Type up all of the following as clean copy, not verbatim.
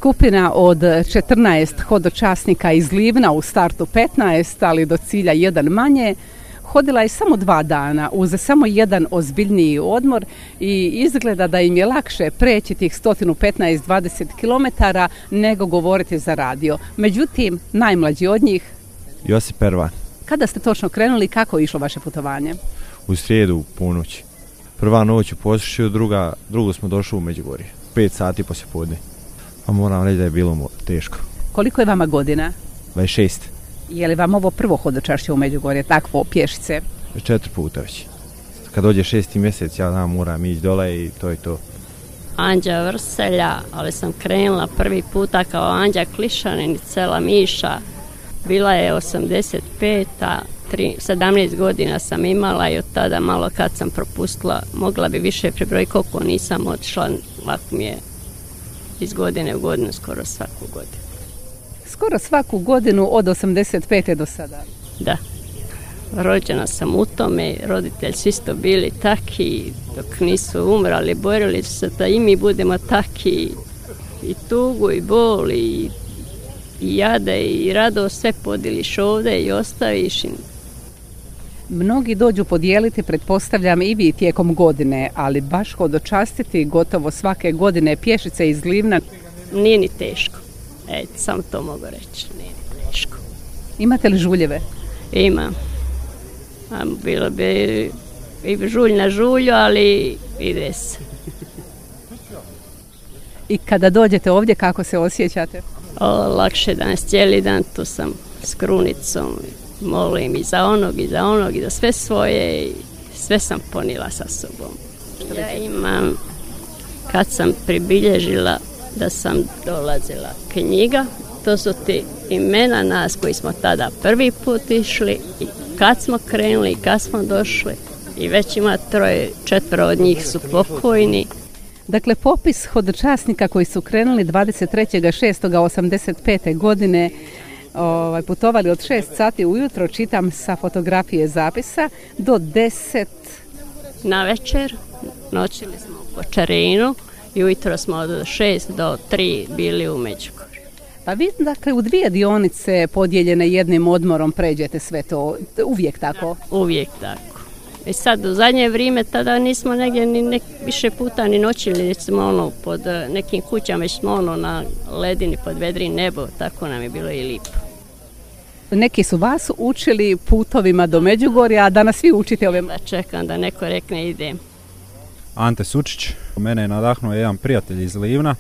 Skupina od 14 hodočasnika iz Livna, u startu 15, ali do cilja jedan manje, hodila je samo 2 dana uz samo jedan ozbiljniji odmor i izgleda da im je lakše preći tih 115-20 km nego govoriti za radio. Međutim, najmlađi od njih... Josip Pervan. Kada ste točno krenuli i kako je išlo vaše putovanje? U srijedu u ponoć. Prva noć u Posušju, drugu smo došli u Međugorje. 5 sati poslije podne. A moram reći da je bilo teško. Koliko je vama godina? 26. Je li vam ovo prvo hodočašće u Međugorje, takvo pješice? 4 puta već. Kad dođe 6. mjesec, ja znam, moram ići dole i to je to. Anđa Vrselja, ali sam krenula prvi puta kao Anđa Klišanin i Cela Miša. Bila je 85-a, 17 godina sam imala i od tada malo kad sam propustila, mogla bi više prebrojiti koliko nisam otišla, ovako mi je iz godine u godinu skoro svaku godinu. Skoro svaku godinu od 85. do sada? Da. Rođena sam u tome, roditelji su isto bili taki, dok nisu umrali, borili su se da i mi budemo taki, i tugu, i bol, i jade, i rado sve podijeliš ovdje i ostaviš. Mnogi dođu podijeliti, pretpostavljam i vi tijekom godine, ali baš hodočastiti gotovo svake godine pješice iz Livna. Nije ni teško. Samo to mogu reći, nije ni teško. Imate li žuljeve? Imam. Bilo bi i žulj na žulju, ali ide se. I kada dođete ovdje, kako se osjećate? Lakše danas, cijeli dan tu sam s krunicom, molim i za onog i za sve svoje, i sve sam ponijela sa sobom. Ja imam, kad sam pribilježila da sam dolazila knjiga, to su ti imena nas koji smo tada prvi put išli i kad smo krenuli i kad smo došli i već ima 3-4 od njih su pokojni. Dakle, popis hodočasnika koji su krenuli 23.6.85. godine, putovali od 6 sati ujutro, čitam sa fotografije zapisa, do 10 na večer, noćili smo u Kočarinu i ujutro smo od 6 do 3 bili u Međugorju. Pa vi, dakle, u 2 dionice podijeljene jednim odmorom pređete sve to, uvijek tako? Uvijek tako. I sad u zadnje vrijeme tada nismo negdje više puta ni noćili, nismo pod nekim kućama, već smo na ledini pod vedrim nebo, tako nam je bilo i lipo. Neki su vas učili putovima do Međugorja, a danas vi učite ove... Da čekam da neko rekne idem. Ante Sučić, mene je nadahnuo jedan prijatelj iz Livna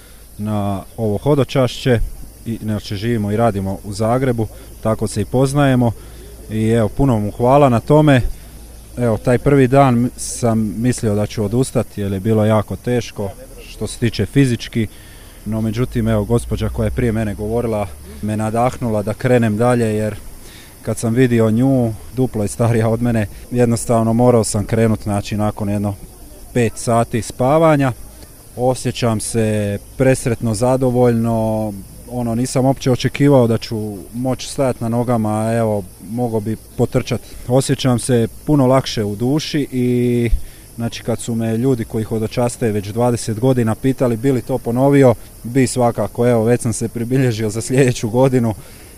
na ovo hodočašće. Inače živimo i radimo u Zagrebu, tako se i poznajemo i evo, puno mu hvala na tome. Evo, taj prvi dan sam mislio da ću odustati jer je bilo jako teško što se tiče fizički, no međutim evo, gospođa koja je prije mene govorila me nadahnula da krenem dalje jer kad sam vidio nju, duplo je starija od mene, jednostavno morao sam krenuti, znači nakon jedno 5 sati spavanja. Osjećam se presretno, zadovoljno, nisam uopće očekivao da ću moći stajati na nogama, a evo, mogao bi potrčati. Osjećam se puno lakše u duši i znači kad su me ljudi koji hodočaste već 20 godina pitali bi li to ponovio, bi svakako, evo, već sam se pribilježio za sljedeću godinu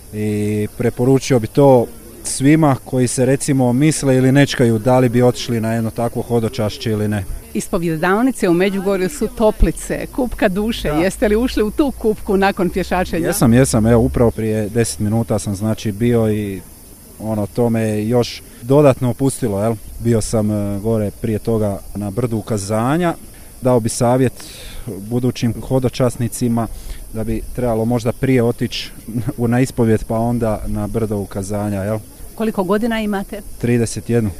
i preporučio bi to svima koji se recimo misle ili nečkaju da li bi otišli na jedno takvo hodočašće ili ne. Ispovjedavnice u Međugorju su toplice, kupka duše. Da. Jeste li ušli u tu kupku nakon pješačenja? Jesam, evo upravo prije 10 minuta sam znači bio i to me još dodatno opustilo, jel? Bio sam gore prije toga na brdu ukazanja, dao bi savjet budućim hodočasnicima da bi trebalo možda prije otići na ispovjed pa onda na brdo ukazanja, jel? Koliko godina imate? 31.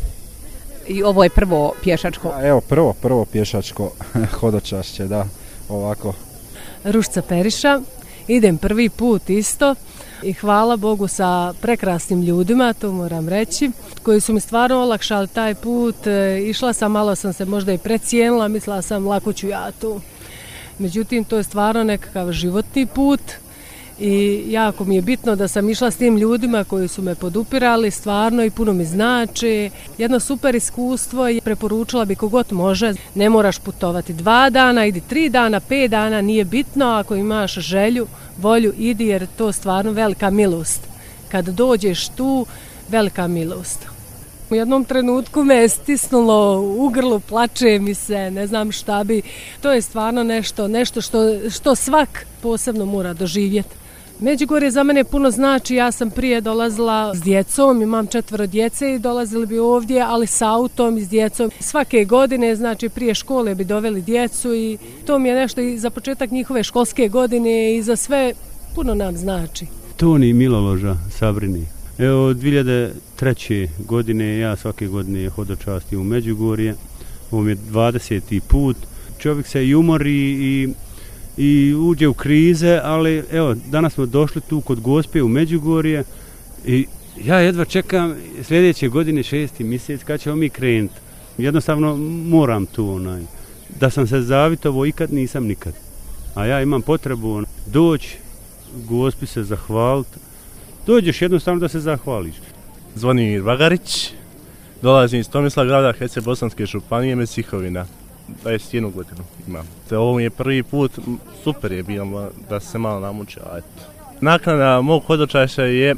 I ovo je prvo pješačko? Evo, prvo pješačko hodočašće, da, ovako. Rušca Periša, idem prvi put isto i hvala Bogu sa prekrasnim ljudima, to moram reći, koji su mi stvarno olakšali taj put. Išla sam, malo sam se možda i precijenila, mislila sam lako ću ja tu. Međutim, to je stvarno nekakav životni put i jako mi je bitno da sam išla s tim ljudima koji su me podupirali stvarno i puno mi znači. Jedno super iskustvo i preporučila bi kogod može. Ne moraš putovati 2 dana, idi 3 dana, 5 dana, nije bitno. Ako imaš želju, volju, idi jer to je stvarno velika milost. Kad dođeš tu, velika milost. U jednom trenutku me je stisnulo u grlu, plače mi se, ne znam šta bi. To je stvarno nešto što svak posebno mora doživjeti. Međugorje za mene puno znači, ja sam prije dolazila s djecom, imam 4 djece i dolazili bi ovdje, ali s autom i s djecom. Svake godine, znači prije škole bi doveli djecu i to mi je nešto i za početak njihove školske godine i za sve puno nam znači. Toni Miloloža, Sabrini. Evo, od 2003. godine ja svake godine hodočastim u Međugorje. Ovo mi je 20. put. Čovjek se i umori i uđe u krize, ali evo, danas smo došli tu kod Gospe u Međugorje i ja jedva čekam sljedeće godine 6. mjesec kad ćemo mi krenuti. Jednostavno moram tu da sam se zavitovo ikad, nisam nikad. A ja imam potrebu doći, Gospi se zahvaliti. Dođeš jednostavno da se zahvališ. Zvonimir Bagarić, dolazim iz Tomislavgrada, Herceg-Bosanske županije, Mesihovina. 21 godinu imam. Ovo mi je prvi put, super je bilo da se malo namučio. Naknada mog hodočaša je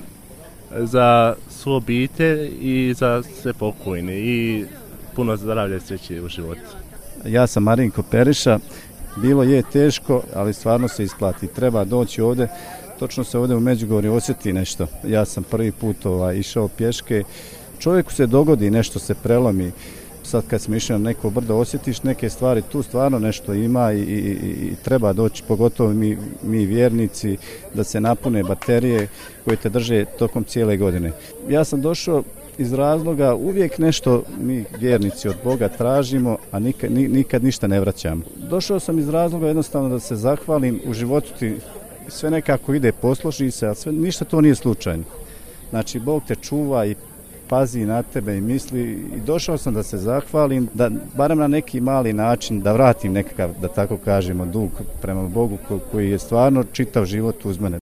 za svu obitelj i za sve pokojne i puno zdravlja i sreće u životu. Ja sam Marinko Periša, bilo je teško, ali stvarno se isplati. Treba doći ovdje, točno se ovdje u Međugorju osjeti nešto. Ja sam prvi put išao pješke, čovjeku se dogodi, nešto se prelomi. Sad kad smo išli na neko brdo osjetiš neke stvari, tu stvarno nešto ima i treba doći, pogotovo mi vjernici, da se napune baterije koje te drže tokom cijele godine. Ja sam došao iz razloga, uvijek nešto mi vjernici od Boga tražimo, a nikad ništa ne vraćamo. Došao sam iz razloga jednostavno da se zahvalim, u životu ti sve nekako ide, posloži se, a ništa to nije slučajno. Znači, Bog te čuva i pazi na tebe i misli i došao sam da se zahvalim, da barem na neki mali način da vratim nekakav, da tako kažemo, dug prema Bogu koji je stvarno čitav život uz mene.